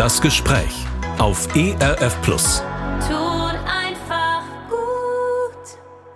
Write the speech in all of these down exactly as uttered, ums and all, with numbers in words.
Das Gespräch auf E R F Plus. Tut einfach gut.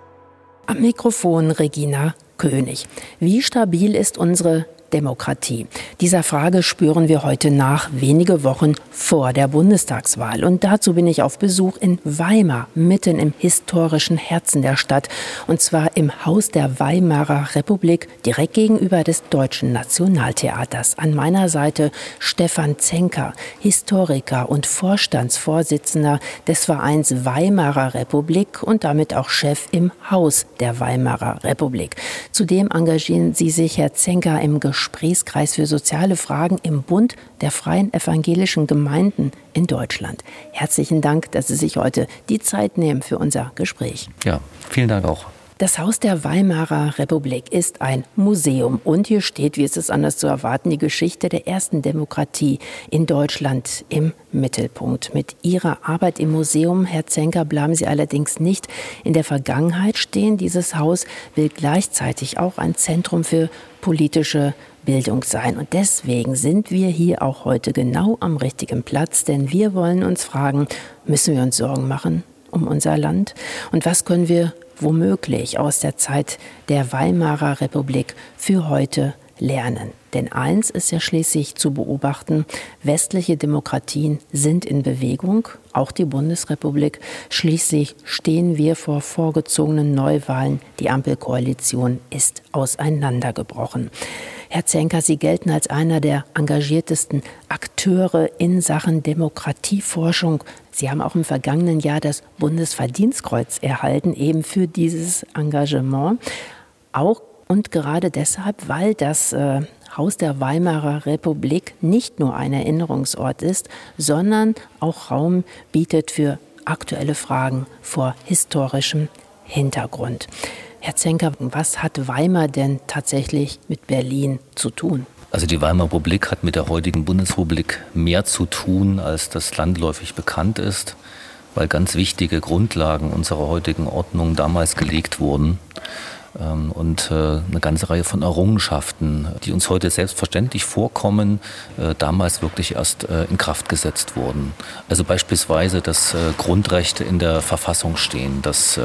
Am Mikrofon Regina König. Wie stabil ist unsere Demokratie? Dieser Frage spüren wir heute nach, wenige Wochen vor der Bundestagswahl. Und dazu bin ich auf Besuch in Weimar, mitten im historischen Herzen der Stadt. Und zwar im Haus der Weimarer Republik, direkt gegenüber des Deutschen Nationaltheaters. An meiner Seite Stefan Zenker, Historiker und Vorstandsvorsitzender des Vereins Weimarer Republik und damit auch Chef im Haus der Weimarer Republik. Zudem engagieren Sie sich, Herr Zenker, im Gesprächskreis für soziale Fragen im Bund der Freien Evangelischen Gemeinden in Deutschland. Herzlichen Dank, dass Sie sich heute die Zeit nehmen für unser Gespräch. Ja, vielen Dank auch. Das Haus der Weimarer Republik ist ein Museum und hier steht, wie es ist anders zu erwarten, die Geschichte der ersten Demokratie in Deutschland im Mittelpunkt. Mit Ihrer Arbeit im Museum, Herr Zenker, bleiben Sie allerdings nicht in der Vergangenheit stehen. Dieses Haus will gleichzeitig auch ein Zentrum für politische Bildung sein. Und deswegen sind wir hier auch heute genau am richtigen Platz, denn wir wollen uns fragen, müssen wir uns Sorgen machen um unser Land? Und was können wir womöglich aus der Zeit der Weimarer Republik für heute lernen? Denn eins ist ja schließlich zu beobachten, westliche Demokratien sind in Bewegung, auch die Bundesrepublik. Schließlich stehen wir vor vorgezogenen Neuwahlen. Die Ampelkoalition ist auseinandergebrochen. Herr Zenker, Sie gelten als einer der engagiertesten Akteure in Sachen Demokratieforschung. Sie haben auch im vergangenen Jahr das Bundesverdienstkreuz erhalten, eben für dieses Engagement. Auch und gerade deshalb, weil das äh, Haus der Weimarer Republik nicht nur ein Erinnerungsort ist, sondern auch Raum bietet für aktuelle Fragen vor historischem Hintergrund. Herr Zenker, was hat Weimar denn tatsächlich mit Berlin zu tun? Also die Weimarer Republik hat mit der heutigen Bundesrepublik mehr zu tun, als das landläufig bekannt ist, weil ganz wichtige Grundlagen unserer heutigen Ordnung damals gelegt wurden. Und eine ganze Reihe von Errungenschaften, die uns heute selbstverständlich vorkommen, damals wirklich erst in Kraft gesetzt wurden. Also beispielsweise, dass Grundrechte in der Verfassung stehen, dass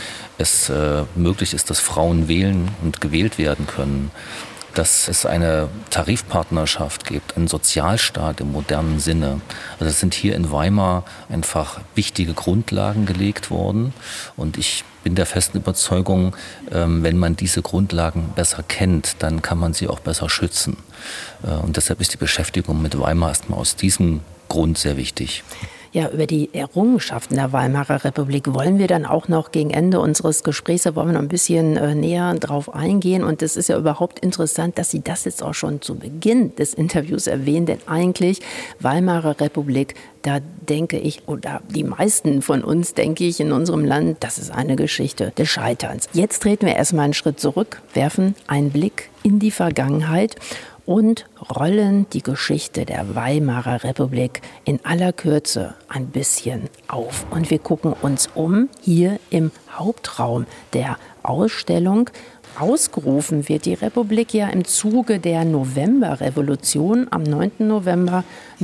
es möglich ist, dass Frauen wählen und gewählt werden können, dass es eine Tarifpartnerschaft gibt, einen Sozialstaat im modernen Sinne. Also es sind hier in Weimar einfach wichtige Grundlagen gelegt worden. Und ich bin der festen Überzeugung, wenn man diese Grundlagen besser kennt, dann kann man sie auch besser schützen. Und deshalb ist die Beschäftigung mit Weimar erstmal aus diesem Grund sehr wichtig. Ja, über die Errungenschaften der Weimarer Republik wollen wir dann auch noch gegen Ende unseres Gesprächs, da wollen wir noch ein bisschen äh, näher drauf eingehen. Und es ist ja überhaupt interessant, dass Sie das jetzt auch schon zu Beginn des Interviews erwähnen, denn eigentlich Weimarer Republik, da denke ich, oder die meisten von uns, denke ich, in unserem Land, das ist eine Geschichte des Scheiterns. Jetzt treten wir erstmal einen Schritt zurück, werfen einen Blick in die Vergangenheit und rollen die Geschichte der Weimarer Republik in aller Kürze ein bisschen auf. Und wir gucken uns um hier im Hauptraum der Ausstellung. Ausgerufen wird die Republik ja im Zuge der Novemberrevolution am neunten November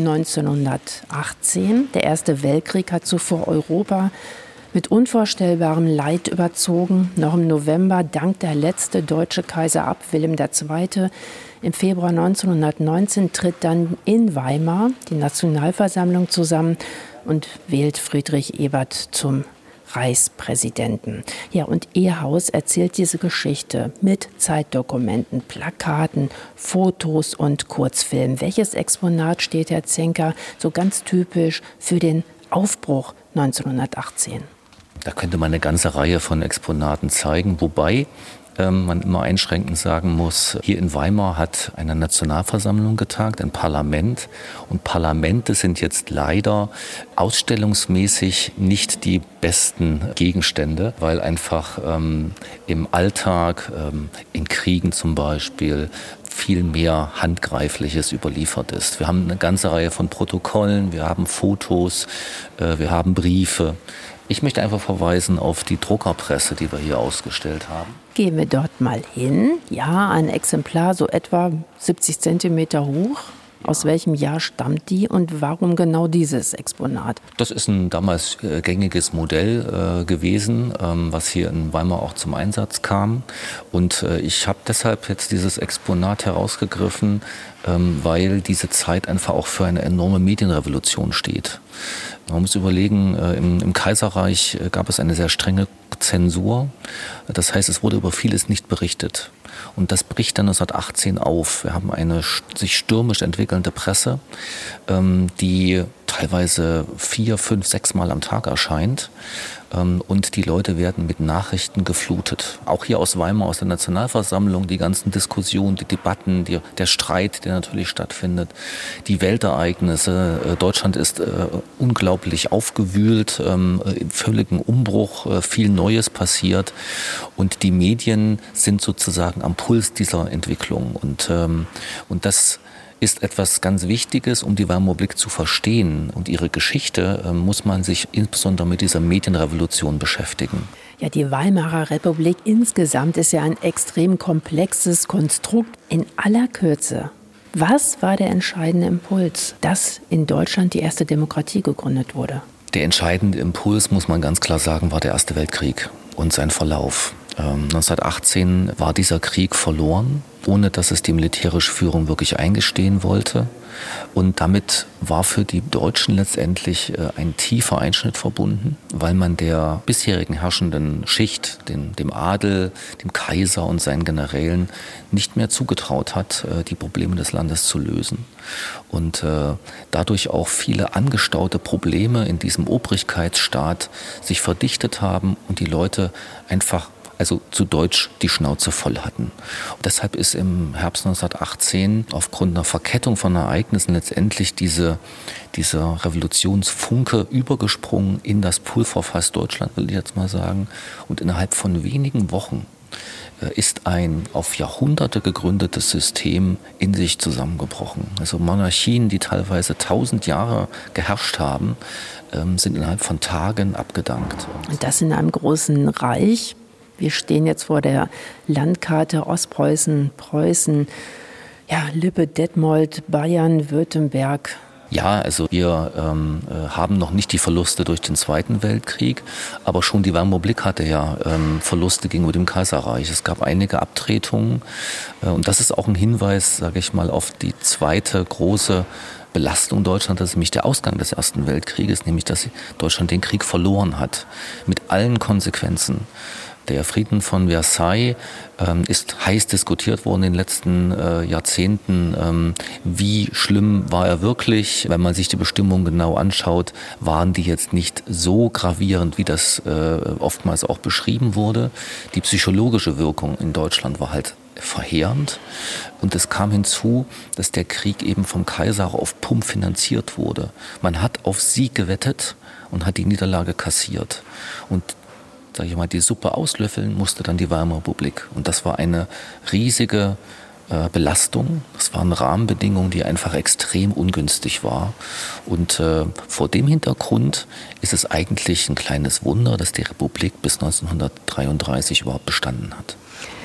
neunzehnhundertachtzehn. Der Erste Weltkrieg hat zuvor Europa mit unvorstellbarem Leid überzogen. Noch im November dankt der letzte deutsche Kaiser ab, Wilhelm der Zweite. Im Februar neunzehnhundertneunzehn tritt dann in Weimar die Nationalversammlung zusammen und wählt Friedrich Ebert zum Reichspräsidenten. Ja, und Ihr Haus erzählt diese Geschichte mit Zeitdokumenten, Plakaten, Fotos und Kurzfilmen. Welches Exponat steht, Herr Zenker, so ganz typisch für den Aufbruch neunzehnhundertachtzehn? Da könnte man eine ganze Reihe von Exponaten zeigen, wobei ähm, man immer einschränkend sagen muss, hier in Weimar hat eine Nationalversammlung getagt, ein Parlament. Und Parlamente sind jetzt leider ausstellungsmäßig nicht die besten Gegenstände, weil einfach ähm, im Alltag, ähm, in Kriegen zum Beispiel, viel mehr Handgreifliches überliefert ist. Wir haben eine ganze Reihe von Protokollen, wir haben Fotos, äh, wir haben Briefe. Ich möchte einfach verweisen auf die Druckerpresse, die wir hier ausgestellt haben. Gehen wir dort mal hin. Ja, ein Exemplar so etwa siebzig Zentimeter hoch. Aus welchem Jahr stammt die und warum genau dieses Exponat? Das ist ein damals äh, gängiges Modell äh, gewesen, ähm, was hier in Weimar auch zum Einsatz kam. Und äh, ich habe deshalb jetzt dieses Exponat herausgegriffen, ähm, weil diese Zeit einfach auch für eine enorme Medienrevolution steht. Man muss überlegen, äh, im, im Kaiserreich äh, gab es eine sehr strenge Zensur. Das heißt, es wurde über vieles nicht berichtet. Und das bricht dann neunzehnhundertachtzehn auf. Wir haben eine sich stürmisch entwickelnde Presse, ähm, die teilweise vier, fünf, sechs Mal am Tag erscheint. Ähm, und die Leute werden mit Nachrichten geflutet. Auch hier aus Weimar, aus der Nationalversammlung, die ganzen Diskussionen, die Debatten, die, der Streit, der natürlich stattfindet, die Weltereignisse. Äh, Deutschland ist äh, unglaublich aufgewühlt, ähm, im völligen Umbruch, äh, viel Neues passiert. Und die Medien sind sozusagen am Puls dieser Entwicklung. Und, ähm, und das ist etwas ganz Wichtiges, um die Weimarer Republik zu verstehen. Und ihre Geschichte äh, muss man sich insbesondere mit dieser Medienrevolution beschäftigen. Ja, die Weimarer Republik insgesamt ist ja ein extrem komplexes Konstrukt. In aller Kürze, was war der entscheidende Impuls, dass in Deutschland die erste Demokratie gegründet wurde? Der entscheidende Impuls, muss man ganz klar sagen, war der Erste Weltkrieg und sein Verlauf. Ähm, neunzehnhundertachtzehn war dieser Krieg verloren, ohne dass es die militärische Führung wirklich eingestehen wollte. Und damit war für die Deutschen letztendlich äh, ein tiefer Einschnitt verbunden, weil man der bisherigen herrschenden Schicht, den, dem Adel, dem Kaiser und seinen Generälen nicht mehr zugetraut hat, äh, die Probleme des Landes zu lösen. Und äh, dadurch auch viele angestaute Probleme in diesem Obrigkeitsstaat sich verdichtet haben und die Leute einfach, also zu Deutsch, die Schnauze voll hatten. Und deshalb ist im Herbst neunzehnhundertachtzehn aufgrund einer Verkettung von Ereignissen letztendlich diese, dieser Revolutionsfunke übergesprungen in das Pulverfass Deutschland, will ich jetzt mal sagen. Und innerhalb von wenigen Wochen äh, ist ein auf Jahrhunderte gegründetes System in sich zusammengebrochen. Also Monarchien, die teilweise tausend Jahre geherrscht haben, ähm, sind innerhalb von Tagen abgedankt. Und das in einem großen Reich. Wir stehen jetzt vor der Landkarte Ostpreußen, Preußen, ja, Lippe, Detmold, Bayern, Württemberg. Ja, also wir ähm, haben noch nicht die Verluste durch den Zweiten Weltkrieg, aber schon die Weimarer Republik hatte ja ähm, Verluste gegenüber dem Kaiserreich. Es gab einige Abtretungen äh, und das ist auch ein Hinweis, sage ich mal, auf die zweite große Belastung Deutschlands, das ist nämlich der Ausgang des Ersten Weltkrieges, nämlich dass Deutschland den Krieg verloren hat, mit allen Konsequenzen. Der Frieden von Versailles ähm, ist heiß diskutiert worden in den letzten äh, Jahrzehnten. Ähm, wie schlimm war er wirklich? Wenn man sich die Bestimmungen genau anschaut, waren die jetzt nicht so gravierend, wie das äh, oftmals auch beschrieben wurde. Die psychologische Wirkung in Deutschland war halt verheerend. Und es kam hinzu, dass der Krieg eben vom Kaiser auf Pump finanziert wurde. Man hat auf Sieg gewettet und hat die Niederlage kassiert. Und sag ich mal, die Suppe auslöffeln musste dann die Weimarer Republik. Und das war eine riesige äh, Belastung. Das waren Rahmenbedingungen, die einfach extrem ungünstig war. Und äh, vor dem Hintergrund ist es eigentlich ein kleines Wunder, dass die Republik bis neunzehnhundertdreiunddreißig überhaupt bestanden hat.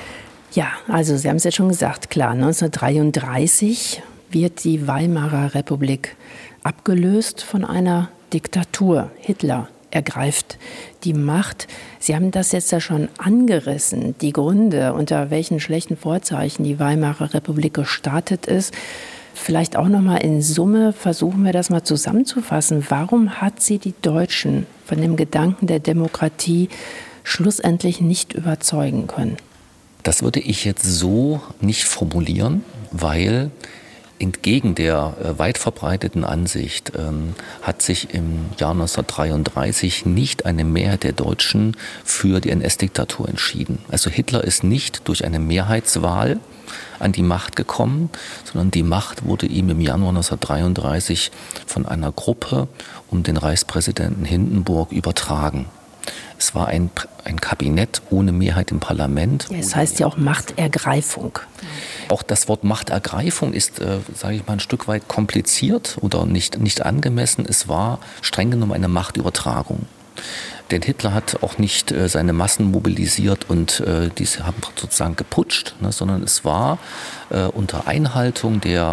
Ja, also Sie haben es ja schon gesagt, klar, neunzehnhundertdreiunddreißig wird die Weimarer Republik abgelöst von einer Diktatur. Hitler ergreift die Macht. Sie haben das jetzt ja schon angerissen, die Gründe, unter welchen schlechten Vorzeichen die Weimarer Republik gestartet ist. Vielleicht auch noch mal in Summe versuchen wir das mal zusammenzufassen. Warum hat sie die Deutschen von dem Gedanken der Demokratie schlussendlich nicht überzeugen können? Das würde ich jetzt so nicht formulieren, weil entgegen der äh, weit verbreiteten Ansicht ähm, hat sich im Jahr neunzehnhundertdreiunddreißig nicht eine Mehrheit der Deutschen für die N S-Diktatur entschieden. Also Hitler ist nicht durch eine Mehrheitswahl an die Macht gekommen, sondern die Macht wurde ihm im Januar neunzehnhundertdreiunddreißig von einer Gruppe um den Reichspräsidenten Hindenburg übertragen. Es war ein, ein Kabinett ohne Mehrheit im Parlament. Ja, es heißt ja auch Machtergreifung. Auch das Wort Machtergreifung ist, äh, sage ich mal, ein Stück weit kompliziert oder nicht, nicht angemessen. Es war streng genommen eine Machtübertragung. Denn Hitler hat auch nicht äh, seine Massen mobilisiert und äh, diese haben sozusagen geputscht, ne, sondern es war äh, unter Einhaltung der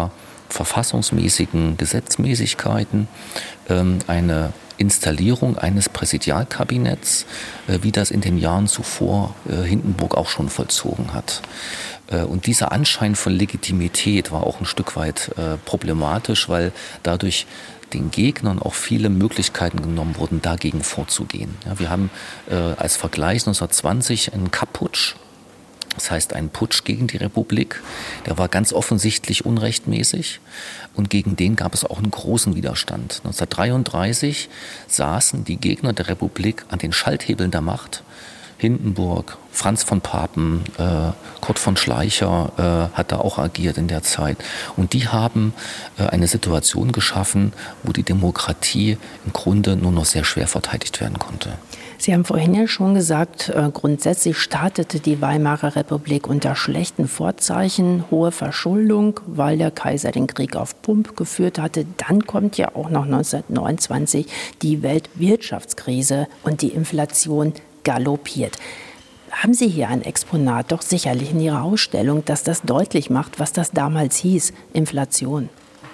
verfassungsmäßigen Gesetzmäßigkeiten ähm, eine Installierung eines Präsidialkabinetts, äh, wie das in den Jahren zuvor äh, Hindenburg auch schon vollzogen hat. Äh, und dieser Anschein von Legitimität war auch ein Stück weit äh, problematisch, weil dadurch den Gegnern auch viele Möglichkeiten genommen wurden, dagegen vorzugehen. Ja, wir haben äh, als Vergleich neunzehnhundertzwanzig einen Kapp-Putsch. Das heißt, ein Putsch gegen die Republik, der war ganz offensichtlich unrechtmäßig und gegen den gab es auch einen großen Widerstand. neunzehnhundertdreiunddreißig saßen die Gegner der Republik an den Schalthebeln der Macht. Hindenburg, Franz von Papen, äh, Kurt von Schleicher äh, hat da auch agiert in der Zeit. Und die haben äh, eine Situation geschaffen, wo die Demokratie im Grunde nur noch sehr schwer verteidigt werden konnte. Sie haben vorhin ja schon gesagt, äh, grundsätzlich startete die Weimarer Republik unter schlechten Vorzeichen, hohe Verschuldung, weil der Kaiser den Krieg auf Pump geführt hatte. Dann kommt ja auch noch neunzehnhundertneunundzwanzig die Weltwirtschaftskrise und die Inflation galoppiert. Haben Sie hier ein Exponat, doch sicherlich in Ihrer Ausstellung, das das deutlich macht, was das damals hieß, Inflation?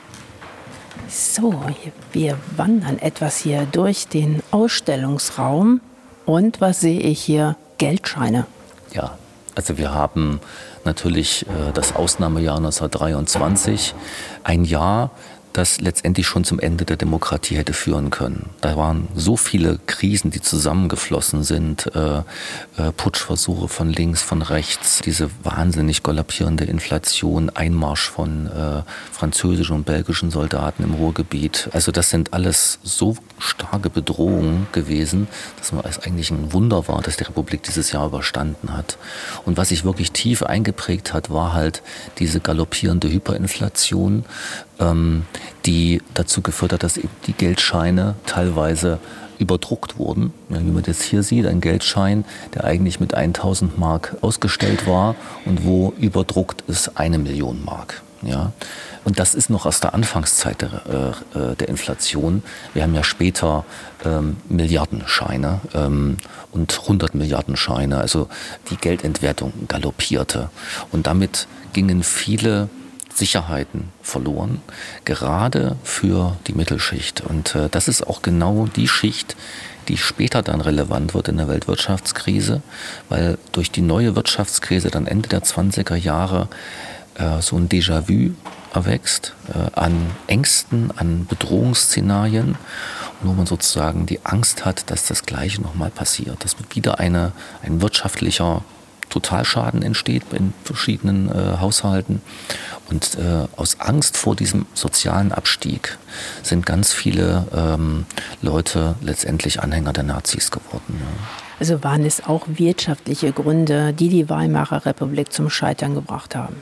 So, wir wandern etwas hier durch den Ausstellungsraum. Und was sehe ich hier? Geldscheine. Ja, also wir haben natürlich äh, das Ausnahmejahr neunzehnhundertdreiundzwanzig, ein Jahr, das letztendlich schon zum Ende der Demokratie hätte führen können. Da waren so viele Krisen, die zusammengeflossen sind, äh, äh, Putschversuche von links, von rechts, diese wahnsinnig galoppierende Inflation, Einmarsch von äh, französischen und belgischen Soldaten im Ruhrgebiet. Also das sind alles so starke Bedrohungen gewesen, dass es eigentlich ein Wunder war, dass die Republik dieses Jahr überstanden hat. Und was sich wirklich tief eingeprägt hat, war halt diese galoppierende Hyperinflation, ähm, die dazu geführt hat, dass eben die Geldscheine teilweise überdruckt wurden. Ja, wie man das hier sieht, ein Geldschein, der eigentlich mit tausend Mark ausgestellt war und wo überdruckt ist eine Million Mark. Ja. Und das ist noch aus der Anfangszeit der, äh, der Inflation. Wir haben ja später ähm, Milliardenscheine ähm, und hundert Milliarden Scheine. Also die Geldentwertung galoppierte. Und damit gingen viele Sicherheiten verloren, gerade für die Mittelschicht. Und äh, das ist auch genau die Schicht, die später dann relevant wird in der Weltwirtschaftskrise, weil durch die neue Wirtschaftskrise dann Ende der zwanziger Jahre äh, so ein Déjà-vu erwächst äh, an Ängsten, an Bedrohungsszenarien, wo man sozusagen die Angst hat, dass das Gleiche nochmal passiert, dass wieder eine, ein wirtschaftlicher Totalschaden entsteht in verschiedenen äh, Haushalten. Und äh, aus Angst vor diesem sozialen Abstieg sind ganz viele ähm, Leute letztendlich Anhänger der Nazis geworden. Ja. Also waren es auch wirtschaftliche Gründe, die die Weimarer Republik zum Scheitern gebracht haben?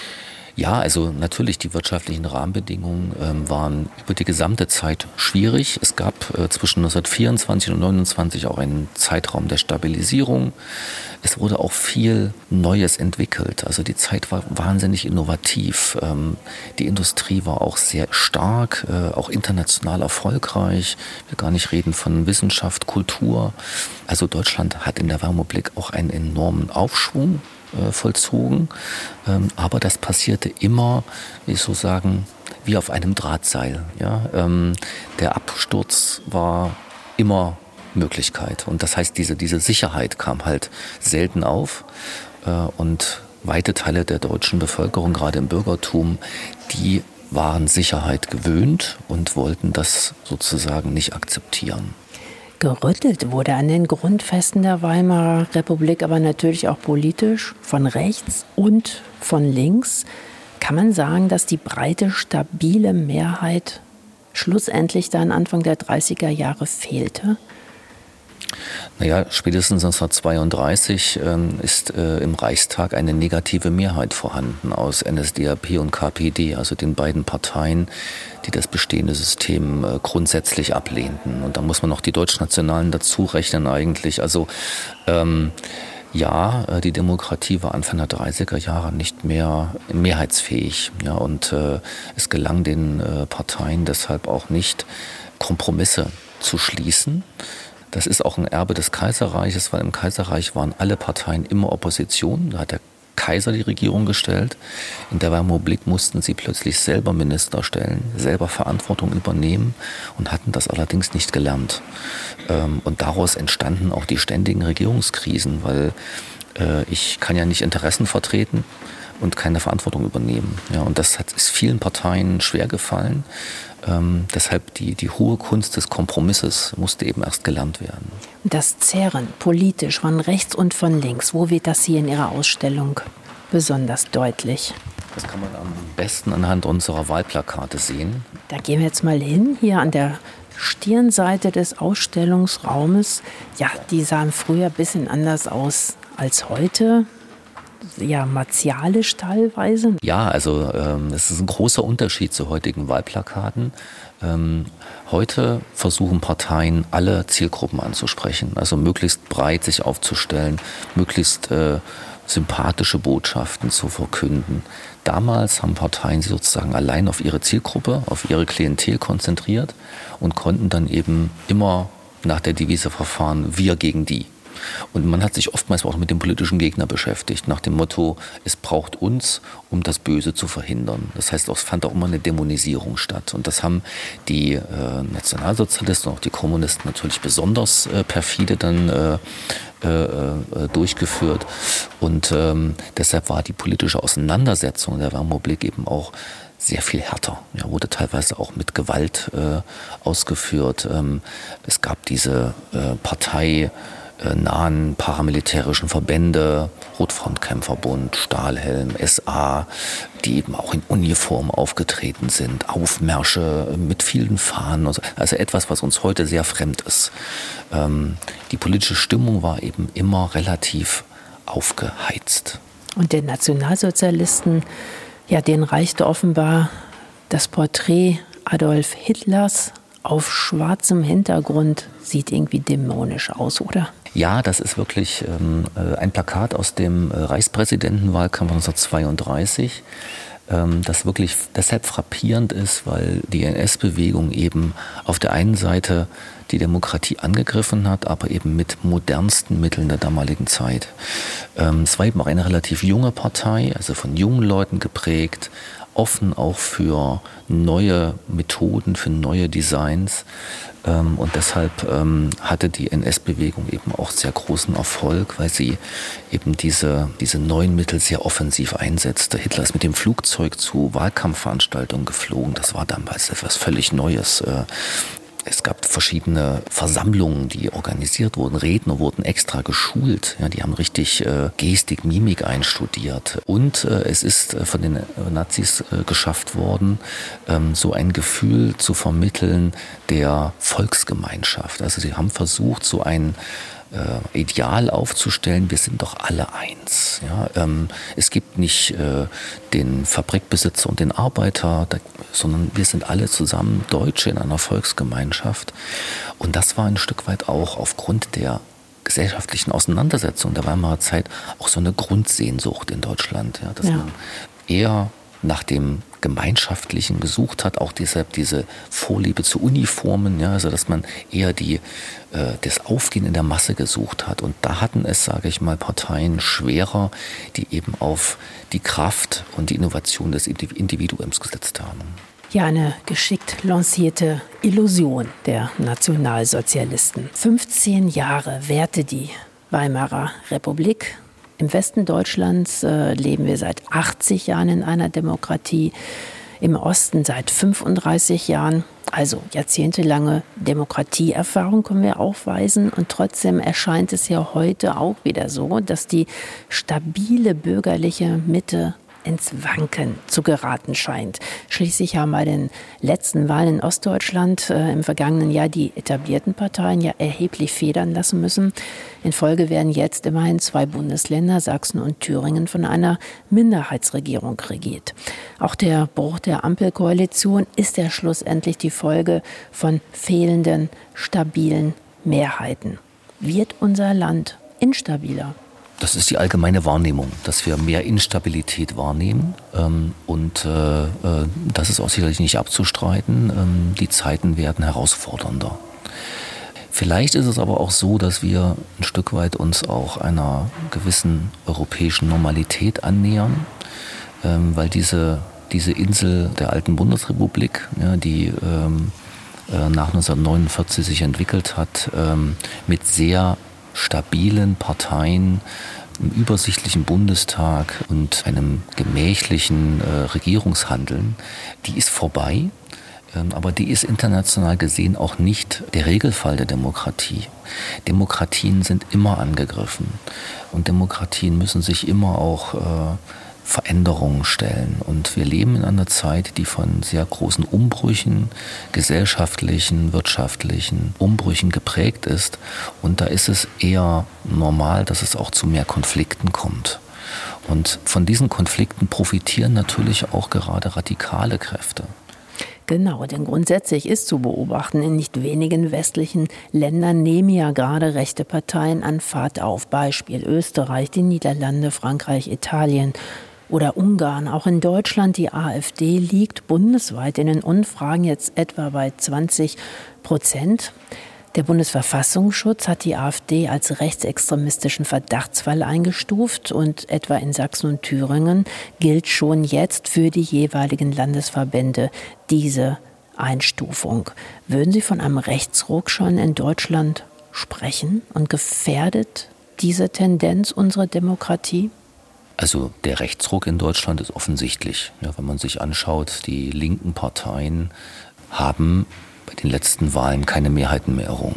Ja, also natürlich die wirtschaftlichen Rahmenbedingungen ähm, waren über die gesamte Zeit schwierig. Es gab äh, zwischen neunzehnhundertvierundzwanzig und neunundzwanzig auch einen Zeitraum der Stabilisierung. Es wurde auch viel Neues entwickelt. Also die Zeit war wahnsinnig innovativ. Ähm, die Industrie war auch sehr stark, äh, auch international erfolgreich. Ich will gar nicht reden von Wissenschaft, Kultur. Also Deutschland hat in der Weimarrepublik auch einen enormen Aufschwung vollzogen, aber das passierte immer, wie ich so sagen, wie auf einem Drahtseil. Ja? Der Absturz war immer Möglichkeit und das heißt, diese, diese Sicherheit kam halt selten auf und weite Teile der deutschen Bevölkerung, gerade im Bürgertum, die waren Sicherheit gewöhnt und wollten das sozusagen nicht akzeptieren. Gerüttelt wurde an den Grundfesten der Weimarer Republik, aber natürlich auch politisch, von rechts und von links. Kann man sagen, dass die breite, stabile Mehrheit schlussendlich dann Anfang der dreißiger Jahre fehlte? Naja, spätestens neunzehnhundertzweiunddreißig ähm, ist äh, im Reichstag eine negative Mehrheit vorhanden aus N S D A P und K P D, also den beiden Parteien, die das bestehende System äh, grundsätzlich ablehnten. Und da muss man noch die Deutschnationalen dazu rechnen eigentlich. Also ähm, ja, äh, die Demokratie war Anfang der dreißiger Jahre nicht mehr mehrheitsfähig. Ja, und äh, es gelang den äh, Parteien deshalb auch nicht, Kompromisse zu schließen. Das ist auch ein Erbe des Kaiserreiches, weil im Kaiserreich waren alle Parteien immer Opposition. Da hat der Kaiser die Regierung gestellt. In der Weimarer Republik mussten sie plötzlich selber Minister stellen, selber Verantwortung übernehmen und hatten das allerdings nicht gelernt. Und daraus entstanden auch die ständigen Regierungskrisen, weil ich kann ja nicht Interessen vertreten und keine Verantwortung übernehmen. Ja, und das hat, ist vielen Parteien schwer gefallen. Ähm, deshalb die, die hohe Kunst des Kompromisses musste eben erst gelernt werden. Das Zehren politisch von rechts und von links, wo wird das hier in Ihrer Ausstellung besonders deutlich? Das kann man am besten anhand unserer Wahlplakate sehen. Da gehen wir jetzt mal hin, hier an der Stirnseite des Ausstellungsraumes. Ja, die sahen früher ein bisschen anders aus als heute. Ja, martialisch teilweise. Ja, also ähm, es ist ein großer Unterschied zu heutigen Wahlplakaten. Ähm, heute versuchen Parteien, alle Zielgruppen anzusprechen, also möglichst breit sich aufzustellen, möglichst äh, sympathische Botschaften zu verkünden. Damals haben Parteien sich sozusagen allein auf ihre Zielgruppe, auf ihre Klientel konzentriert und konnten dann eben immer nach der Devise verfahren, wir gegen die. Und man hat sich oftmals auch mit dem politischen Gegner beschäftigt, nach dem Motto, es braucht uns, um das Böse zu verhindern. Das heißt, es fand auch immer eine Dämonisierung statt. Und das haben die äh, Nationalsozialisten und auch die Kommunisten natürlich besonders äh, perfide dann äh, äh, durchgeführt. Und ähm, deshalb war die politische Auseinandersetzung der Weimarer Republik eben auch sehr viel härter. Ja, wurde teilweise auch mit Gewalt äh, ausgeführt. Ähm, es gab diese äh, Partei, nahen paramilitärischen Verbände, Rotfrontkämpferbund, Stahlhelm, S A, die eben auch in Uniform aufgetreten sind, Aufmärsche mit vielen Fahnen, also etwas, was uns heute sehr fremd ist. Ähm, die politische Stimmung war eben immer relativ aufgeheizt. Und den Nationalsozialisten, ja, denen reichte offenbar das Porträt Adolf Hitlers auf schwarzem Hintergrund, sieht irgendwie dämonisch aus, oder? Ja, das ist wirklich ähm, ein Plakat aus dem äh, Reichspräsidentenwahlkampf neunzehnhundertzweiunddreißig, ähm, das wirklich deshalb frappierend ist, weil die N S-Bewegung eben auf der einen Seite die Demokratie angegriffen hat, aber eben mit modernsten Mitteln der damaligen Zeit. Ähm, es war eben auch eine relativ junge Partei, also von jungen Leuten geprägt, offen auch für neue Methoden, für neue Designs. Ähm, und deshalb ähm, hatte die N S-Bewegung eben auch sehr großen Erfolg, weil sie eben diese, diese neuen Mittel sehr offensiv einsetzte. Hitler ist mit dem Flugzeug zu Wahlkampfveranstaltungen geflogen. Das war damals etwas völlig Neues. Äh, Es gab verschiedene Versammlungen, die organisiert wurden. Redner wurden extra geschult. Ja, die haben richtig äh, Gestik, Mimik einstudiert. Und äh, es ist äh, von den äh, Nazis äh, geschafft worden, ähm, so ein Gefühl zu vermitteln der Volksgemeinschaft. Also sie haben versucht, so ein Äh, Ideal aufzustellen, wir sind doch alle eins. Ja? Ähm, es gibt nicht äh, den Fabrikbesitzer und den Arbeiter, da, sondern wir sind alle zusammen Deutsche in einer Volksgemeinschaft. Und das war ein Stück weit auch aufgrund der gesellschaftlichen Auseinandersetzung der Weimarer Zeit auch so eine Grundsehnsucht in Deutschland, ja? Dass ja. man eher nach dem Gemeinschaftlichen gesucht hat, auch deshalb diese Vorliebe zu Uniformen, ja, also dass man eher die, äh, das Aufgehen in der Masse gesucht hat. Und da hatten es, sage ich mal, Parteien schwerer, die eben auf die Kraft und die Innovation des Individuums gesetzt haben. Ja, eine geschickt lancierte Illusion der Nationalsozialisten. fünfzehn Jahre währte die Weimarer Republik. Im Westen Deutschlands äh, leben wir seit achtzig Jahren in einer Demokratie, im Osten seit fünfunddreißig Jahren. Also jahrzehntelange Demokratieerfahrung können wir aufweisen. Und trotzdem erscheint es ja heute auch wieder so, dass die stabile bürgerliche Mitte ins Wanken zu geraten scheint. Schließlich haben bei den letzten Wahlen in Ostdeutschland äh, im vergangenen Jahr die etablierten Parteien ja erheblich federn lassen müssen. In Folge werden jetzt immerhin zwei Bundesländer, Sachsen und Thüringen, von einer Minderheitsregierung regiert. Auch der Bruch der Ampelkoalition ist ja schlussendlich die Folge von fehlenden, stabilen Mehrheiten. Wird unser Land instabiler? Das ist die allgemeine Wahrnehmung, dass wir mehr Instabilität wahrnehmen. Ähm, und äh, äh, das ist auch sicherlich nicht abzustreiten. Ähm, die Zeiten werden herausfordernder. Vielleicht ist es aber auch so, dass wir ein Stück weit uns auch einer gewissen europäischen Normalität annähern, ähm, weil diese, diese Insel der alten Bundesrepublik, ja, die ähm, äh, nach neunzehnhundertneunundvierzig sich entwickelt hat, ähm, mit sehr stabilen Parteien, einem übersichtlichen Bundestag und einem gemächlichen äh, Regierungshandeln, die ist vorbei. Aber die ist international gesehen auch nicht der Regelfall der Demokratie. Demokratien sind immer angegriffen und Demokratien müssen sich immer auch äh, Veränderungen stellen. Und wir leben in einer Zeit, die von sehr großen Umbrüchen, gesellschaftlichen, wirtschaftlichen Umbrüchen geprägt ist. Und da ist es eher normal, dass es auch zu mehr Konflikten kommt. Und von diesen Konflikten profitieren natürlich auch gerade radikale Kräfte. Genau, denn grundsätzlich ist zu beobachten, in nicht wenigen westlichen Ländern nehmen ja gerade rechte Parteien an Fahrt auf. Beispiel Österreich, die Niederlande, Frankreich, Italien oder Ungarn. Auch in Deutschland, die AfD liegt bundesweit in den Umfragen jetzt etwa bei zwanzig Prozent. Der Bundesverfassungsschutz hat die AfD als rechtsextremistischen Verdachtsfall eingestuft und etwa in Sachsen und Thüringen gilt schon jetzt für die jeweiligen Landesverbände diese Einstufung. Würden Sie von einem Rechtsruck schon in Deutschland sprechen und gefährdet diese Tendenz unsere Demokratie? Also der Rechtsruck in Deutschland ist offensichtlich. Ja, wenn man sich anschaut, die linken Parteien haben bei den letzten Wahlen keine Mehrheiten mehr errungen.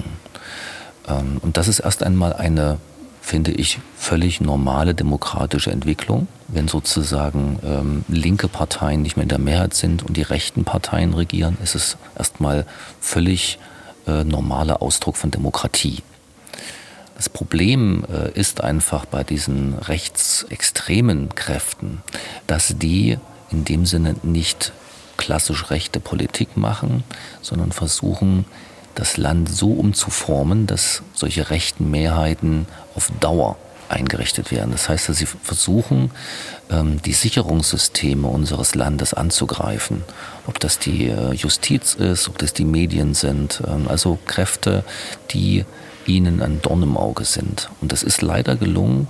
Und das ist erst einmal eine, finde ich, völlig normale demokratische Entwicklung, wenn sozusagen ähm, linke Parteien nicht mehr in der Mehrheit sind und die rechten Parteien regieren, ist es erstmal völlig äh, normaler Ausdruck von Demokratie. Das Problem äh, ist einfach bei diesen rechtsextremen Kräften, dass die in dem Sinne nicht klassisch rechte Politik machen, sondern versuchen, das Land so umzuformen, dass solche rechten Mehrheiten auf Dauer eingerichtet werden. Das heißt, dass sie versuchen, die Sicherungssysteme unseres Landes anzugreifen. Ob das die Justiz ist, ob das die Medien sind, also Kräfte, die ihnen ein Dorn im Auge sind. Und es ist leider gelungen,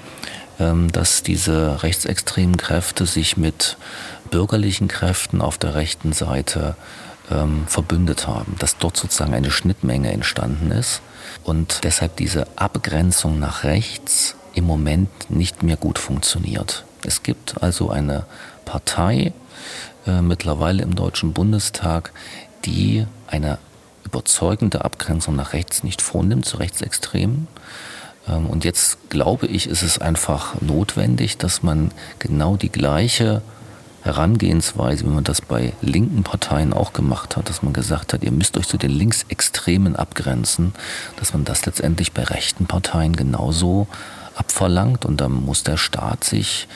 dass diese rechtsextremen Kräfte sich mit bürgerlichen Kräften auf der rechten Seite ähm, verbündet haben, dass dort sozusagen eine Schnittmenge entstanden ist und deshalb diese Abgrenzung nach rechts im Moment nicht mehr gut funktioniert. Es gibt also eine Partei äh, mittlerweile im Deutschen Bundestag, die eine überzeugende Abgrenzung nach rechts nicht vornimmt, zu Rechtsextremen. Ähm, und jetzt glaube ich, ist es einfach notwendig, dass man genau die gleiche Herangehensweise, wie man das bei linken Parteien auch gemacht hat, dass man gesagt hat, ihr müsst euch zu den Linksextremen abgrenzen, dass man das letztendlich bei rechten Parteien genauso abverlangt und dann muss der Staat sich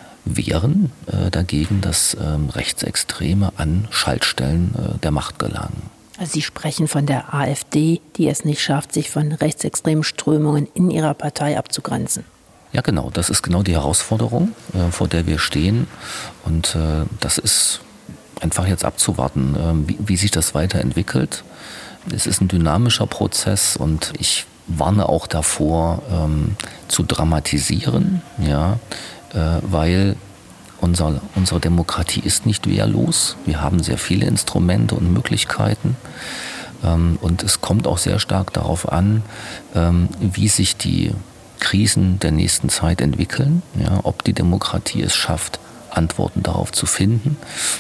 wehren äh, dagegen, dass ähm, Rechtsextreme an Schaltstellen äh, der Macht gelangen. Also Sie sprechen von der AfD, die es nicht schafft, sich von rechtsextremen Strömungen in ihrer Partei abzugrenzen. Ja, genau. Das ist genau die Herausforderung, äh, vor der wir stehen. Und äh, das ist einfach jetzt abzuwarten, äh, wie, wie sich das weiterentwickelt. Es ist ein dynamischer Prozess und ich warne auch davor, ähm, zu dramatisieren, ja, äh, weil unser, unsere Demokratie ist nicht wehrlos. Wir haben sehr viele Instrumente und Möglichkeiten. Ähm, und es kommt auch sehr stark darauf an, ähm, wie sich die Krisen der nächsten Zeit entwickeln, ja, ob die Demokratie es schafft, Antworten darauf zu finden.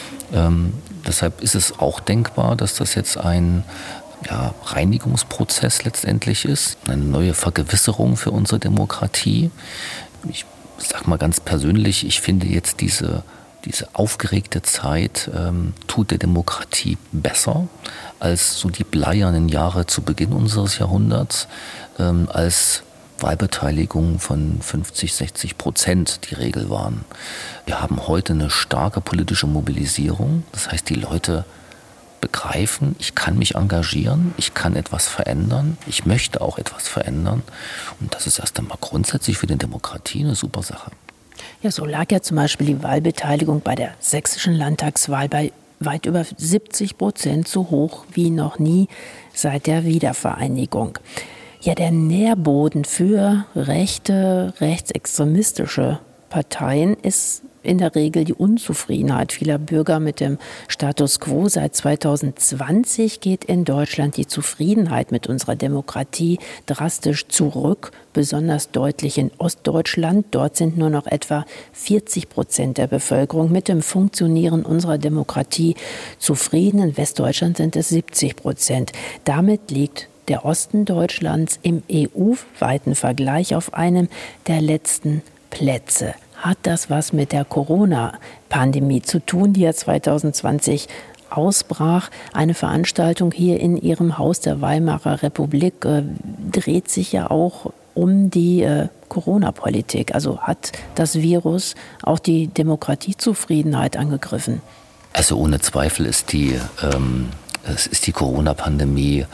Ähm, deshalb ist es auch denkbar, dass das jetzt ein ja, Reinigungsprozess letztendlich ist, eine neue Vergewisserung für unsere Demokratie. Ich sage mal ganz persönlich, ich finde jetzt diese, diese aufgeregte Zeit ähm, tut der Demokratie besser als so die bleiernen Jahre zu Beginn unseres Jahrhunderts, ähm, als Wahlbeteiligung von fünfzig, sechzig Prozent die Regel waren. Wir haben heute eine starke politische Mobilisierung. Das heißt, die Leute begreifen, ich kann mich engagieren, ich kann etwas verändern, ich möchte auch etwas verändern. Und das ist erst einmal grundsätzlich für die Demokratie eine super Sache. Ja, so lag ja zum Beispiel die Wahlbeteiligung bei der sächsischen Landtagswahl bei weit über siebzig Prozent, so hoch wie noch nie seit der Wiedervereinigung. Ja, der Nährboden für rechte, rechtsextremistische Parteien ist in der Regel die Unzufriedenheit vieler Bürger mit dem Status quo. Seit zweitausendzwanzig geht in Deutschland die Zufriedenheit mit unserer Demokratie drastisch zurück, besonders deutlich in Ostdeutschland. Dort sind nur noch etwa vierzig Prozent der Bevölkerung mit dem Funktionieren unserer Demokratie zufrieden. In Westdeutschland sind es siebzig Prozent. Damit liegt der Osten Deutschlands im E U-weiten Vergleich auf einem der letzten Plätze. Hat das was mit der Corona-Pandemie zu tun, die ja zweitausendzwanzig ausbrach? Eine Veranstaltung hier in Ihrem Haus der Weimarer Republik äh, dreht sich ja auch um die äh, Corona-Politik. Also hat das Virus auch die Demokratiezufriedenheit angegriffen? Also ohne Zweifel ist die, ähm, es ist die Corona-Pandemie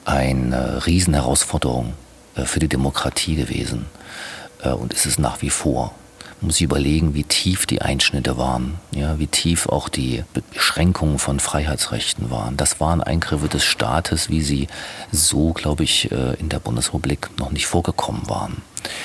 eine Riesenherausforderung äh, für die Demokratie gewesen. Äh, und ist es nach wie vor. Man muss sich überlegen, wie tief die Einschnitte waren, ja, wie tief auch die Beschränkungen von Freiheitsrechten waren. Das waren Eingriffe des Staates, wie sie so, glaube ich, in der Bundesrepublik noch nicht vorgekommen waren.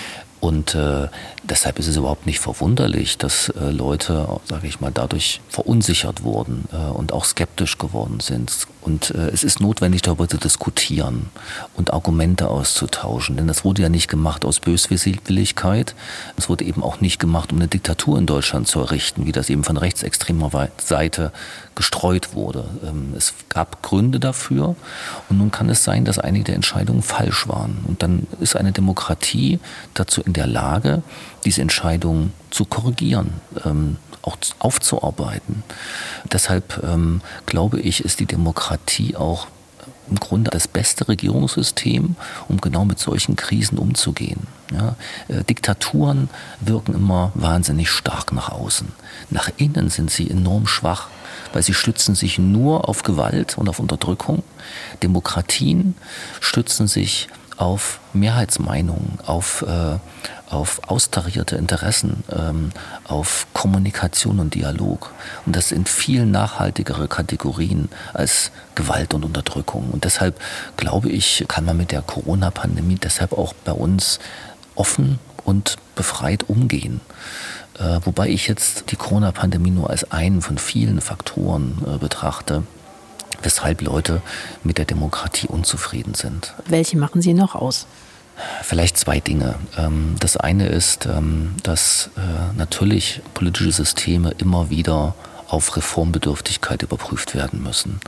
Und äh, deshalb ist es überhaupt nicht verwunderlich, dass äh, Leute, sage ich mal, dadurch verunsichert wurden äh, und auch skeptisch geworden sind. Und äh, es ist notwendig, darüber zu diskutieren und Argumente auszutauschen. Denn das wurde ja nicht gemacht aus Böswilligkeit. Es wurde eben auch nicht gemacht, um eine Diktatur in Deutschland zu errichten, wie das eben von rechtsextremer Seite gestreut wurde. Ähm, es gab Gründe dafür. Und nun kann es sein, dass einige der Entscheidungen falsch waren. Und dann ist eine Demokratie dazu in der Lage, diese Entscheidungen zu korrigieren, ähm, auch aufzuarbeiten. Deshalb ähm, glaube ich, ist die Demokratie auch im Grunde das beste Regierungssystem, um genau mit solchen Krisen umzugehen. Ja, äh, Diktaturen wirken immer wahnsinnig stark nach außen. Nach innen sind sie enorm schwach, weil sie stützen sich nur auf Gewalt und auf Unterdrückung. Demokratien stützen sich auf Mehrheitsmeinungen, auf, äh, auf austarierte Interessen, ähm, auf Kommunikation und Dialog. Und das sind viel nachhaltigere Kategorien als Gewalt und Unterdrückung. Und deshalb, glaube ich, kann man mit der Corona-Pandemie deshalb auch bei uns offen und befreit umgehen. Äh, wobei ich jetzt die Corona-Pandemie nur als einen von vielen Faktoren äh, betrachte, weshalb Leute mit der Demokratie unzufrieden sind. Welche machen Sie noch aus? Vielleicht zwei Dinge. Das eine ist, dass natürlich politische Systeme immer wieder auf Reformbedürftigkeit überprüft werden müssen.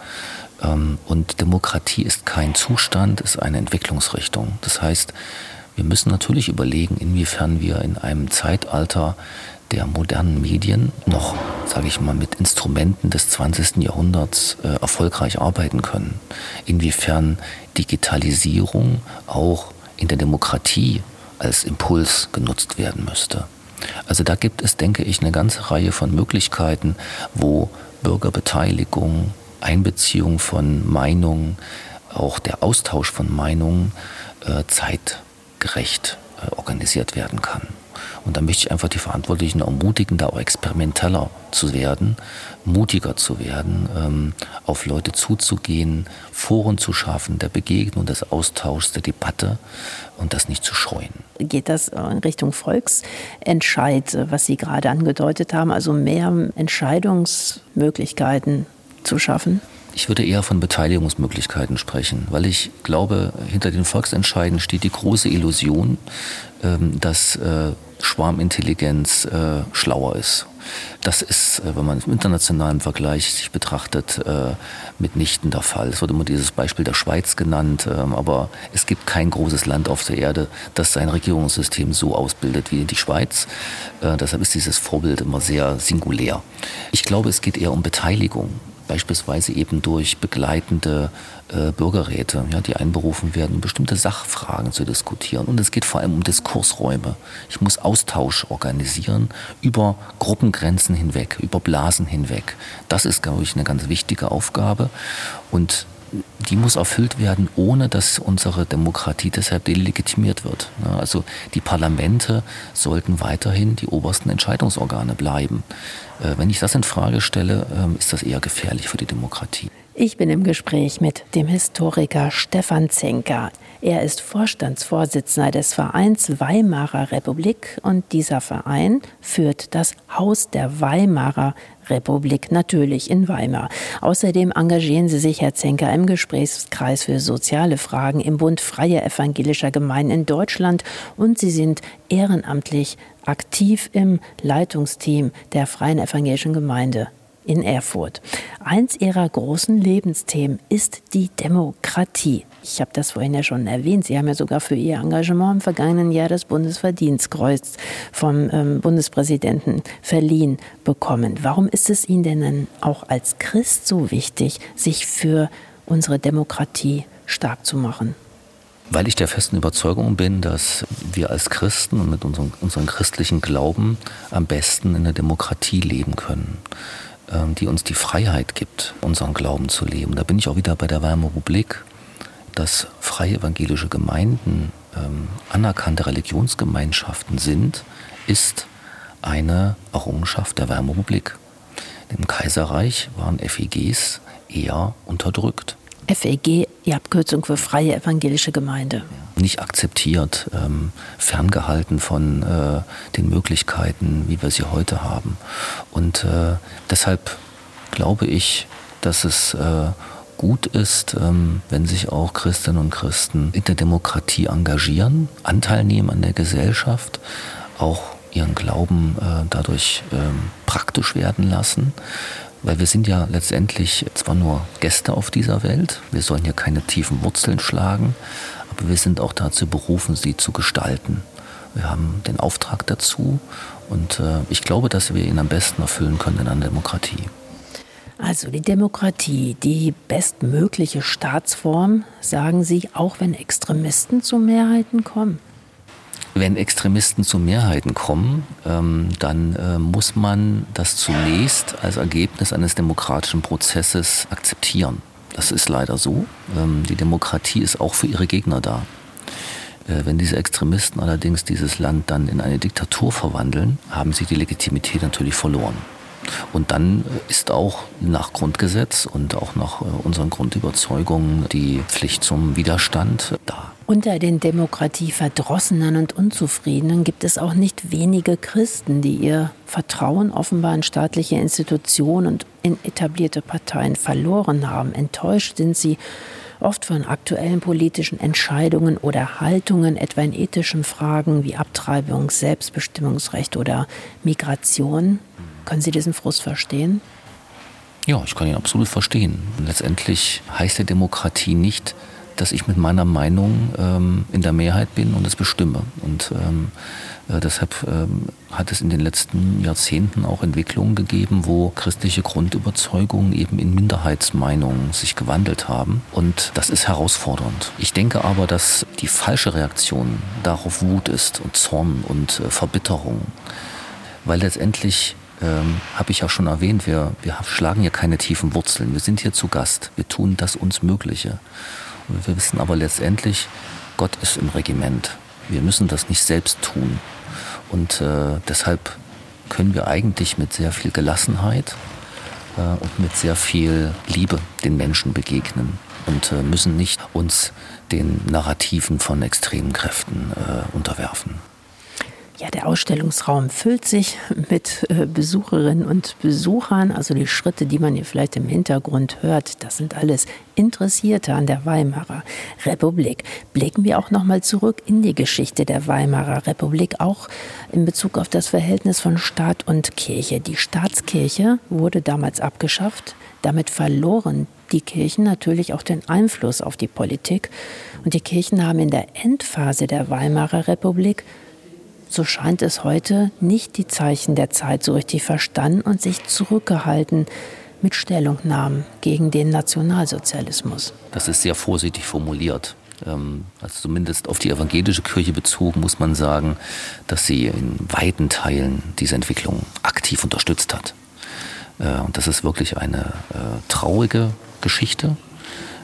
Und Demokratie ist kein Zustand, ist eine Entwicklungsrichtung. Das heißt, wir müssen natürlich überlegen, inwiefern wir in einem Zeitalter der modernen Medien noch, sage ich mal, mit Instrumenten des zwanzigsten Jahrhunderts äh, erfolgreich arbeiten können. Inwiefern Digitalisierung auch in der Demokratie als Impuls genutzt werden müsste. Also da gibt es, denke ich, eine ganze Reihe von Möglichkeiten, wo Bürgerbeteiligung, Einbeziehung von Meinungen, auch der Austausch von Meinungen äh, zeitgerecht äh, organisiert werden kann. Und da möchte ich einfach die Verantwortlichen ermutigen, da auch experimenteller zu werden, mutiger zu werden, ähm, auf Leute zuzugehen, Foren zu schaffen, der Begegnung, des Austauschs, der Debatte und das nicht zu scheuen. Geht das in Richtung Volksentscheid, was Sie gerade angedeutet haben, also mehr Entscheidungsmöglichkeiten zu schaffen? Ich würde eher von Beteiligungsmöglichkeiten sprechen, weil ich glaube, hinter den Volksentscheiden steht die große Illusion, dass Schwarmintelligenz schlauer ist. Das ist, wenn man im internationalen Vergleich sich betrachtet, mitnichten der Fall. Es wird immer dieses Beispiel der Schweiz genannt, aber es gibt kein großes Land auf der Erde, das sein Regierungssystem so ausbildet wie die Schweiz. Deshalb ist dieses Vorbild immer sehr singulär. Ich glaube, es geht eher um Beteiligung. Beispielsweise eben durch begleitende äh, Bürgerräte, ja, die einberufen werden, um bestimmte Sachfragen zu diskutieren. Und es geht vor allem um Diskursräume. Ich muss Austausch organisieren über Gruppengrenzen hinweg, über Blasen hinweg. Das ist, glaube ich, eine ganz wichtige Aufgabe. Und die muss erfüllt werden, ohne dass unsere Demokratie deshalb delegitimiert wird. Also die Parlamente sollten weiterhin die obersten Entscheidungsorgane bleiben. Wenn ich das in Frage stelle, ist das eher gefährlich für die Demokratie. Ich bin im Gespräch mit dem Historiker Stefan Zenker. Er ist Vorstandsvorsitzender des Vereins Weimarer Republik und dieser Verein führt das Haus der Weimarer Republik natürlich in Weimar. Außerdem engagieren Sie sich, Herr Zenker, im Gesprächskreis für soziale Fragen im Bund Freier Evangelischer Gemeinden in Deutschland und Sie sind ehrenamtlich aktiv im Leitungsteam der Freien Evangelischen Gemeinde in Erfurt. Eins Ihrer großen Lebensthemen ist die Demokratie. Ich habe das vorhin ja schon erwähnt. Sie haben ja sogar für Ihr Engagement im vergangenen Jahr das Bundesverdienstkreuz vom ähm, Bundespräsidenten verliehen bekommen. Warum ist es Ihnen denn auch als Christ so wichtig, sich für unsere Demokratie stark zu machen? Weil ich der festen Überzeugung bin, dass wir als Christen und mit unserem, unserem christlichen Glauben am besten in der Demokratie leben können, die uns die Freiheit gibt, unseren Glauben zu leben. Da bin ich auch wieder bei der Weimarer Republik, dass freie evangelische Gemeinden ähm, anerkannte Religionsgemeinschaften sind, ist eine Errungenschaft der Weimarer Republik. Im Kaiserreich waren F E Gs eher unterdrückt. F E G, die Abkürzung für Freie Evangelische Gemeinde. Nicht akzeptiert, ähm, ferngehalten von äh, den Möglichkeiten, wie wir sie heute haben. Und äh, deshalb glaube ich, dass es äh, gut ist, ähm, wenn sich auch Christinnen und Christen in der Demokratie engagieren, Anteil nehmen an der Gesellschaft, auch ihren Glauben äh, dadurch ähm, praktisch werden lassen. Weil wir sind ja letztendlich zwar nur Gäste auf dieser Welt, wir sollen hier keine tiefen Wurzeln schlagen, aber wir sind auch dazu berufen, sie zu gestalten. Wir haben den Auftrag dazu und äh, ich glaube, dass wir ihn am besten erfüllen können in einer Demokratie. Also die Demokratie, die bestmögliche Staatsform, sagen Sie, auch wenn Extremisten zu Mehrheiten kommen? Wenn Extremisten zu Mehrheiten kommen, ähm, dann äh, muss man das zunächst als Ergebnis eines demokratischen Prozesses akzeptieren. Das ist leider so. Ähm, die Demokratie ist auch für ihre Gegner da. Äh, wenn diese Extremisten allerdings dieses Land dann in eine Diktatur verwandeln, haben sie die Legitimität natürlich verloren. Und dann ist auch nach Grundgesetz und auch nach äh, unseren Grundüberzeugungen die Pflicht zum Widerstand da. Unter den Demokratieverdrossenen und Unzufriedenen gibt es auch nicht wenige Christen, die ihr Vertrauen offenbar in staatliche Institutionen und in etablierte Parteien verloren haben. Enttäuscht sind sie oft von aktuellen politischen Entscheidungen oder Haltungen, etwa in ethischen Fragen wie Abtreibung, Selbstbestimmungsrecht oder Migration. Können Sie diesen Frust verstehen? Ja, ich kann ihn absolut verstehen. Letztendlich heißt ja Demokratie nicht, dass ich mit meiner Meinung ähm, in der Mehrheit bin und es bestimme. Und ähm, äh, deshalb ähm, hat es in den letzten Jahrzehnten auch Entwicklungen gegeben, wo christliche Grundüberzeugungen eben in Minderheitsmeinungen sich gewandelt haben. Und das ist herausfordernd. Ich denke aber, dass die falsche Reaktion darauf Wut ist und Zorn und äh, Verbitterung. Weil letztendlich Ähm, habe ich ja schon erwähnt, wir, wir schlagen hier keine tiefen Wurzeln. Wir sind hier zu Gast. Wir tun das uns Mögliche. Und wir wissen aber letztendlich, Gott ist im Regiment. Wir müssen das nicht selbst tun. Und äh, deshalb können wir eigentlich mit sehr viel Gelassenheit äh, und mit sehr viel Liebe den Menschen begegnen. Und äh, müssen nicht uns den Narrativen von extremen Kräften äh, unterwerfen. Ja, der Ausstellungsraum füllt sich mit äh, Besucherinnen und Besuchern. Also die Schritte, die man hier vielleicht im Hintergrund hört, das sind alles Interessierte an der Weimarer Republik. Blicken wir auch noch mal zurück in die Geschichte der Weimarer Republik, auch in Bezug auf das Verhältnis von Staat und Kirche. Die Staatskirche wurde damals abgeschafft. Damit verloren die Kirchen natürlich auch den Einfluss auf die Politik. Und die Kirchen haben in der Endphase der Weimarer Republik, so scheint es heute, nicht die Zeichen der Zeit so richtig verstanden und sich zurückgehalten mit Stellungnahmen gegen den Nationalsozialismus. Das ist sehr vorsichtig formuliert. Also zumindest auf die evangelische Kirche bezogen muss man sagen, dass sie in weiten Teilen diese Entwicklung aktiv unterstützt hat. Und das ist wirklich eine traurige Geschichte.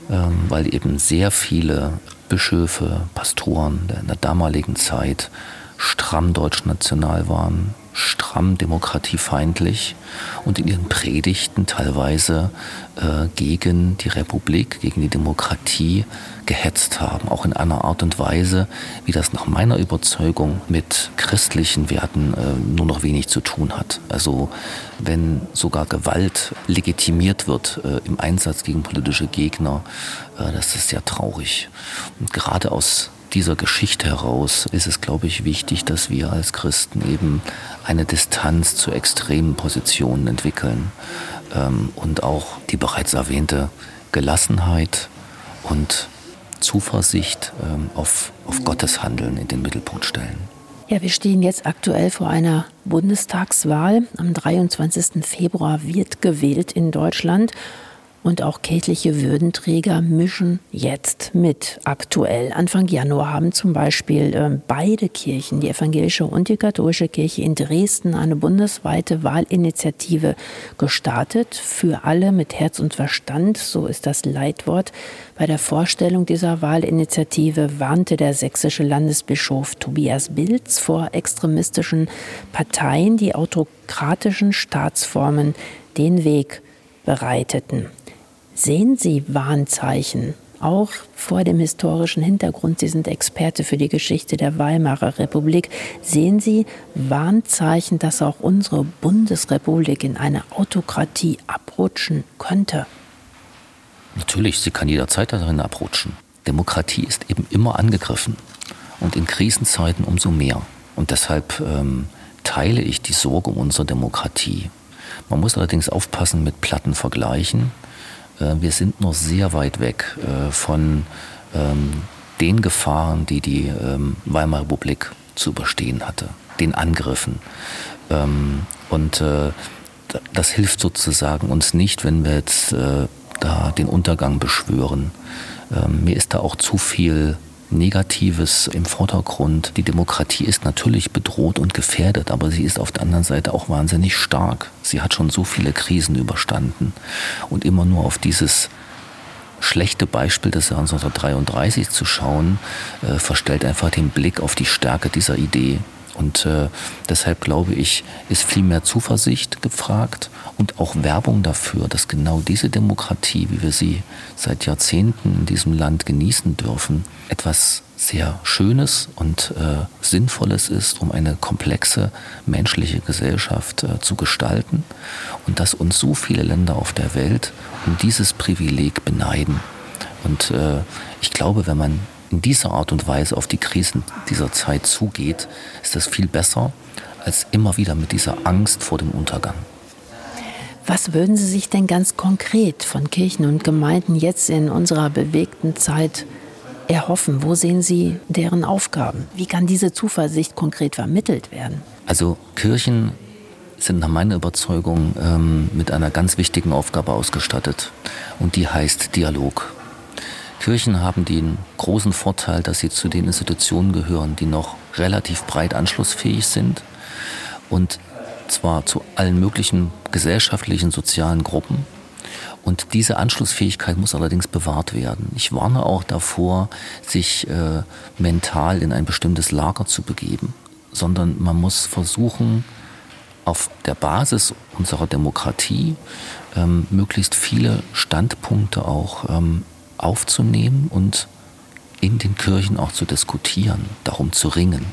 weil eben sehr viele Bischöfe, Pastoren in der damaligen Zeit stramm deutschnational waren, stramm demokratiefeindlich und in ihren Predigten teilweise äh, gegen die Republik, gegen die Demokratie gehetzt haben. Auch in einer Art und Weise, wie das nach meiner Überzeugung mit christlichen Werten äh, nur noch wenig zu tun hat. Also wenn sogar Gewalt legitimiert wird äh, im Einsatz gegen politische Gegner, äh, das ist sehr traurig. Und gerade aus dieser Geschichte heraus ist es, glaube ich, wichtig, dass wir als Christen eben eine Distanz zu extremen Positionen entwickeln ähm, und auch die bereits erwähnte Gelassenheit und Zuversicht ähm, auf, auf Gottes Handeln in den Mittelpunkt stellen. Ja, wir stehen jetzt aktuell vor einer Bundestagswahl. Am dreiundzwanzigsten Februar wird gewählt in Deutschland. Und auch kirchliche Würdenträger mischen jetzt mit aktuell. Anfang Januar haben zum Beispiel äh, beide Kirchen, die evangelische und die katholische Kirche in Dresden, eine bundesweite Wahlinitiative gestartet. Für alle mit Herz und Verstand, so ist das Leitwort. Bei der Vorstellung dieser Wahlinitiative warnte der sächsische Landesbischof Tobias Bilz vor extremistischen Parteien, die autokratischen Staatsformen den Weg bereiteten. Sehen Sie Warnzeichen, auch vor dem historischen Hintergrund? Sie sind Experte für die Geschichte der Weimarer Republik. Sehen Sie Warnzeichen, dass auch unsere Bundesrepublik in eine Autokratie abrutschen könnte? Natürlich, sie kann jederzeit darin abrutschen. Demokratie ist eben immer angegriffen und in Krisenzeiten umso mehr. Und deshalb ähm, teile ich die Sorge um unsere Demokratie. Man muss allerdings aufpassen mit platten Vergleichen. Wir sind noch sehr weit weg von den Gefahren, die die Weimarer Republik zu überstehen hatte, den Angriffen. Und das hilft sozusagen uns nicht, wenn wir jetzt da den Untergang beschwören. Mir ist da auch zu viel Negatives im Vordergrund. Die Demokratie ist natürlich bedroht und gefährdet, aber sie ist auf der anderen Seite auch wahnsinnig stark. Sie hat schon so viele Krisen überstanden. Und immer nur auf dieses schlechte Beispiel des Jahres neunzehnhundertdreiunddreißig zu schauen, äh, verstellt einfach den Blick auf die Stärke dieser Idee. Und äh, deshalb glaube ich, ist viel mehr Zuversicht gefragt und auch Werbung dafür, dass genau diese Demokratie, wie wir sie seit Jahrzehnten in diesem Land genießen dürfen, etwas sehr Schönes und äh, Sinnvolles ist, um eine komplexe menschliche Gesellschaft äh, zu gestalten und dass uns so viele Länder auf der Welt um dieses Privileg beneiden. Und äh, ich glaube, wenn man in dieser Art und Weise auf die Krisen dieser Zeit zugeht, ist das viel besser als immer wieder mit dieser Angst vor dem Untergang. Was würden Sie sich denn ganz konkret von Kirchen und Gemeinden jetzt in unserer bewegten Zeit erhoffen? Wo sehen Sie deren Aufgaben? Wie kann diese Zuversicht konkret vermittelt werden? Also Kirchen sind nach meiner Überzeugung ähm, mit einer ganz wichtigen Aufgabe ausgestattet und die heißt Dialog. Kirchen haben den großen Vorteil, dass sie zu den Institutionen gehören, die noch relativ breit anschlussfähig sind und zwar zu allen möglichen gesellschaftlichen, sozialen Gruppen. Und diese Anschlussfähigkeit muss allerdings bewahrt werden. Ich warne auch davor, sich äh, mental in ein bestimmtes Lager zu begeben, sondern man muss versuchen, auf der Basis unserer Demokratie ähm, möglichst viele Standpunkte auch ähm, aufzunehmen und in den Kirchen auch zu diskutieren, darum zu ringen.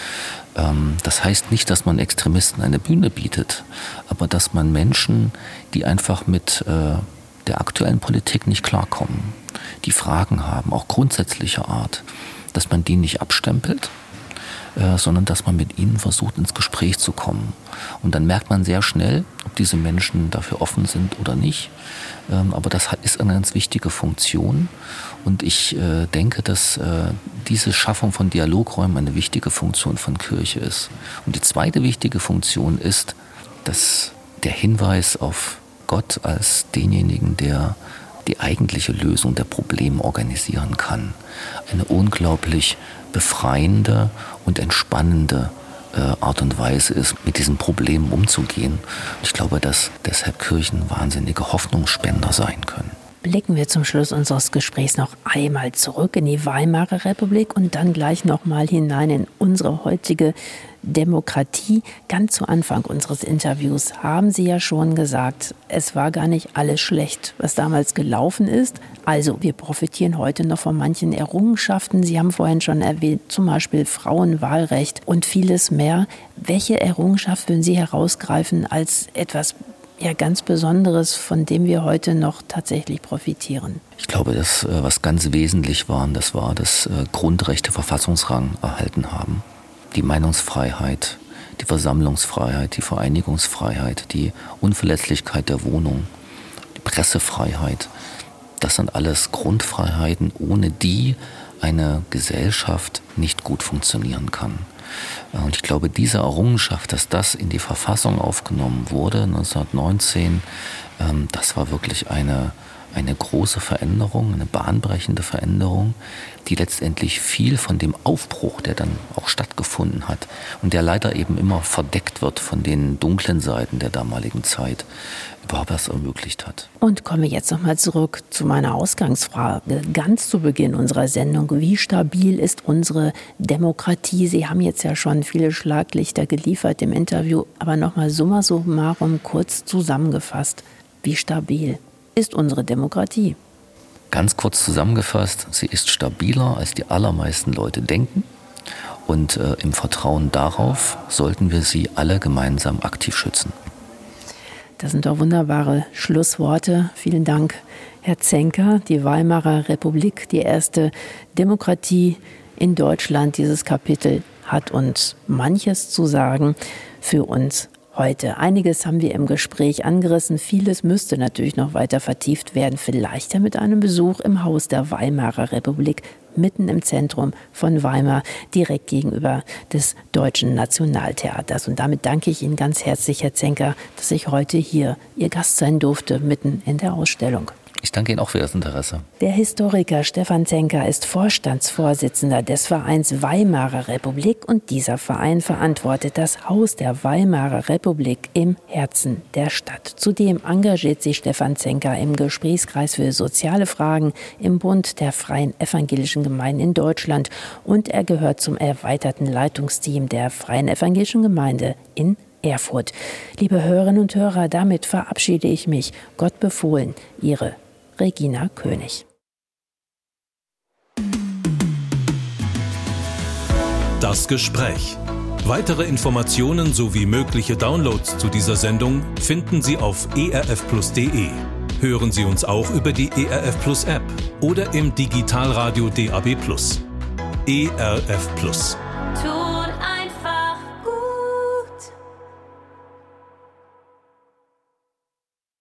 Ähm, das heißt nicht, dass man Extremisten eine Bühne bietet, aber dass man Menschen, die einfach mit äh, der aktuellen Politik nicht klarkommen, die Fragen haben, auch grundsätzlicher Art, dass man die nicht abstempelt, äh, sondern dass man mit ihnen versucht, ins Gespräch zu kommen. Und dann merkt man sehr schnell, ob diese Menschen dafür offen sind oder nicht. Ähm, aber das hat, ist eine ganz wichtige Funktion. Und ich äh, denke, dass äh, diese Schaffung von Dialogräumen eine wichtige Funktion von Kirche ist. Und die zweite wichtige Funktion ist, dass der Hinweis auf Gott als denjenigen, der die eigentliche Lösung der Probleme organisieren kann, eine unglaublich befreiende und entspannende äh, Art und Weise ist, mit diesen Problemen umzugehen. Ich glaube, dass deshalb Kirchen wahnsinnige Hoffnungsspender sein können. Blicken wir zum Schluss unseres Gesprächs noch einmal zurück in die Weimarer Republik und dann gleich noch mal hinein in unsere heutige Demokratie. Ganz zu Anfang unseres Interviews haben Sie ja schon gesagt, es war gar nicht alles schlecht, was damals gelaufen ist. Also wir profitieren heute noch von manchen Errungenschaften. Sie haben vorhin schon erwähnt, zum Beispiel Frauenwahlrecht und vieles mehr. Welche Errungenschaft würden Sie herausgreifen als etwas ja ganz Besonderes, von dem wir heute noch tatsächlich profitieren? Ich glaube, das, was ganz wesentlich war, das war, dass Grundrechte Verfassungsrang erhalten haben. Die Meinungsfreiheit, die Versammlungsfreiheit, die Vereinigungsfreiheit, die Unverletzlichkeit der Wohnung, die Pressefreiheit. Das sind alles Grundfreiheiten, ohne die eine Gesellschaft nicht gut funktionieren kann. Und ich glaube, diese Errungenschaft, dass das in die Verfassung aufgenommen wurde, neunzehnhundertneunzehn, das war wirklich eine, eine große Veränderung, eine bahnbrechende Veränderung, die letztendlich viel von dem Aufbruch, der dann auch stattgefunden hat und der leider eben immer verdeckt wird von den dunklen Seiten der damaligen Zeit, überhaupt erst ermöglicht hat. Und kommen wir jetzt nochmal zurück zu meiner Ausgangsfrage. Ganz zu Beginn unserer Sendung, wie stabil ist unsere Demokratie? Sie haben jetzt ja schon viele Schlaglichter geliefert im Interview, aber nochmal summa summarum kurz zusammengefasst. Wie stabil ist unsere Demokratie? Ganz kurz zusammengefasst, sie ist stabiler, als die allermeisten Leute denken. Und äh, im Vertrauen darauf sollten wir sie alle gemeinsam aktiv schützen. Das sind doch wunderbare Schlussworte. Vielen Dank, Herr Zenker. Die Weimarer Republik, die erste Demokratie in Deutschland. Dieses Kapitel hat uns manches zu sagen für uns heute. Einiges haben wir im Gespräch angerissen. Vieles müsste natürlich noch weiter vertieft werden. Vielleicht ja mit einem Besuch im Haus der Weimarer Republik, mitten im Zentrum von Weimar, direkt gegenüber des Deutschen Nationaltheaters. Und damit danke ich Ihnen ganz herzlich, Herr Zenker, dass ich heute hier Ihr Gast sein durfte, mitten in der Ausstellung. Ich danke Ihnen auch für das Interesse. Der Historiker Stefan Zenker ist Vorstandsvorsitzender des Vereins Weimarer Republik und dieser Verein verantwortet das Haus der Weimarer Republik im Herzen der Stadt. Zudem engagiert sich Stefan Zenker im Gesprächskreis für soziale Fragen im Bund der Freien Evangelischen Gemeinden in Deutschland und er gehört zum erweiterten Leitungsteam der Freien Evangelischen Gemeinde in Erfurt. Liebe Hörerinnen und Hörer, damit verabschiede ich mich. Gott befohlen, Ihre Regina König. Das Gespräch. Weitere Informationen sowie mögliche Downloads zu dieser Sendung finden Sie auf e r f plus punkt d e. Hören Sie uns auch über die E R F Plus App oder im Digitalradio D A B plus. E R F Plus.